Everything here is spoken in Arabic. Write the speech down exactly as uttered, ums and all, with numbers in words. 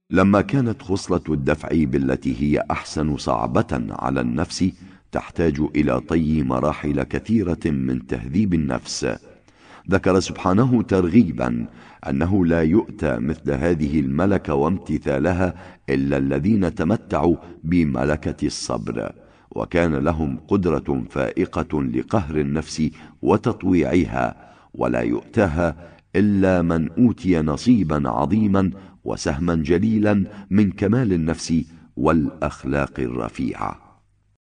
لما كانت خصلة الدفع بالتي هي أحسن صعبة على النفس، تحتاج إلى طي مراحل كثيرة من تهذيب النفس. ذكر سبحانه ترغيبا أنه لا يؤتى مثل هذه الملكة وامتثالها إلا الذين تمتعوا بملكة الصبر، وكان لهم قدرة فائقة لقهر النفس وتطويعها، ولا يؤتاها إلا من أوتي نصيبا عظيما وسهما جليلا من كمال النفس والأخلاق الرفيعة.